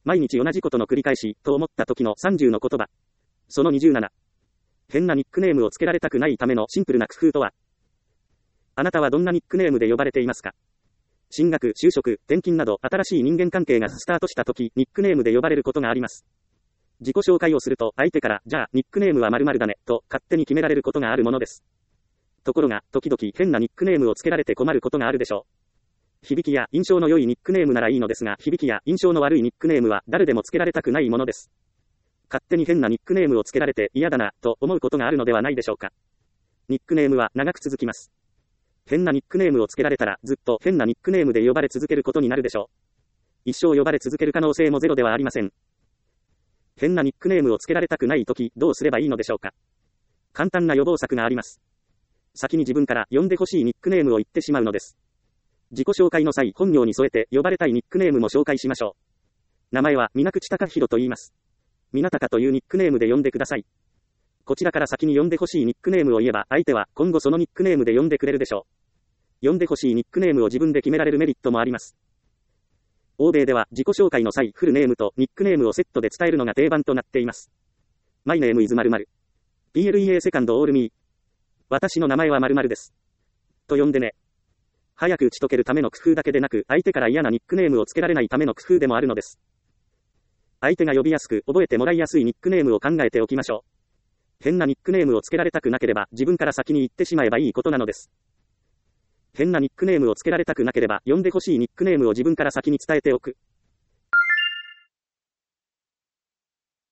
毎日同じことの繰り返し、と思った時の30の言葉。その27。変なニックネームをつけられたくないためのシンプルな工夫とは。あなたはどんなニックネームで呼ばれていますか？進学、就職、転勤など新しい人間関係がスタートした時、ニックネームで呼ばれることがあります。自己紹介をすると相手から、じゃあ、ニックネームは〇〇だね、と勝手に決められることがあるものです。ところが、時々変なニックネームをつけられて困ることがあるでしょう。響きや印象の良いニックネームならいいのですが、響きや印象の悪いニックネームは誰でもつけられたくないものです。勝手に変なニックネームをつけられて嫌だな、と思うことがあるのではないでしょうか。ニックネームは長く続きます。変なニックネームをつけられたらずっと変なニックネームで呼ばれ続けることになるでしょう。一生呼ばれ続ける可能性もゼロではありません。変なニックネームをつけられたくないとき、どうすればいいのでしょうか。簡単な予防策があります。先に自分から呼んでほしいニックネームを言ってしまうのです。自己紹介の際、本名に添えて呼ばれたいニックネームも紹介しましょう。名前は水口貴弘と言います。水高というニックネームで呼んでください。こちらから先に呼んでほしいニックネームを言えば、相手は今後そのニックネームで呼んでくれるでしょう。呼んでほしいニックネームを自分で決められるメリットもあります。欧米では自己紹介の際、フルネームとニックネームをセットで伝えるのが定番となっています。My name is 〇〇。PLEA セカンドオールミー。私の名前は〇〇です。と呼んでね。早く打ち解けるための工夫だけでなく、相手から嫌なニックネームをつけられないための工夫でもあるのです。相手が呼びやすく、覚えてもらいやすいニックネームを考えておきましょう。変なニックネームをつけられたくなければ、自分から先に言ってしまえばいいことなのです。変なニックネームをつけられたくなければ、呼んでほしいニックネームを自分から先に伝えておく。